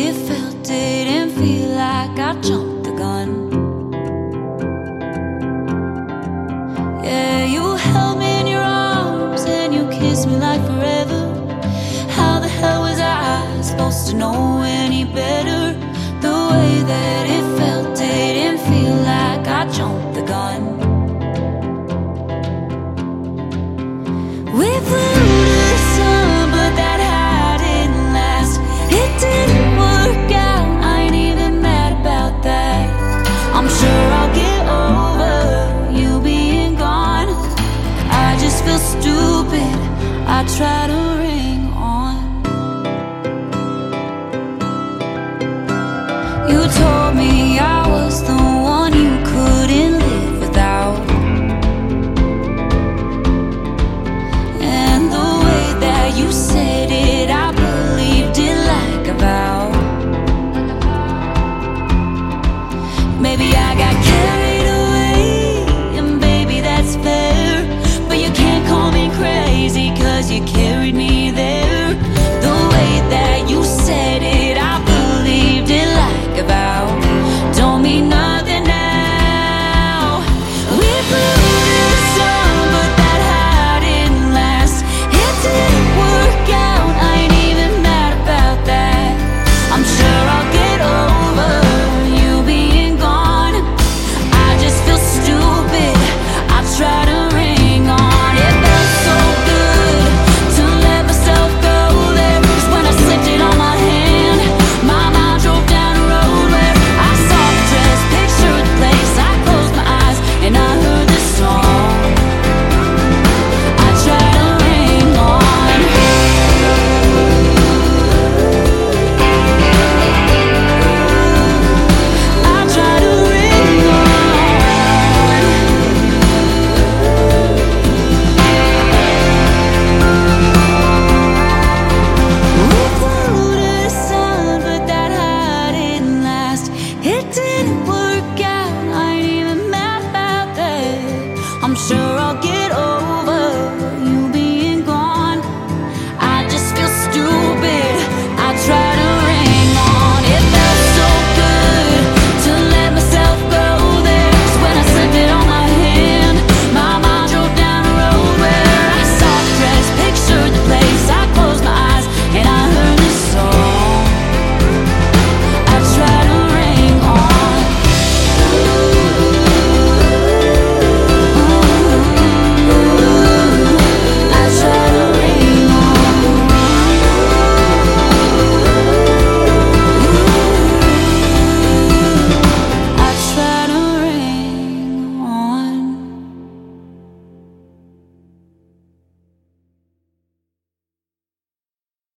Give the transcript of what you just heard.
it felt didn't feel like I jumped the gun. Yeah, you held me in your arms and you kissed me like forever. How the hell was I supposed to know any better? The way that it felt didn't feel like I jumped the gun. We flew to the sun, but that high didn't last. It didn't work out, I ain't even mad about that. I'm sure I'll get over you being gone. I just feel stupid, I try to ring on. You told me I was the one you couldn't live without. And the way that you said it, I believed it like a vow. Maybe I got carried away, and baby that's fair. But you can't call me crazy, 'cause you care.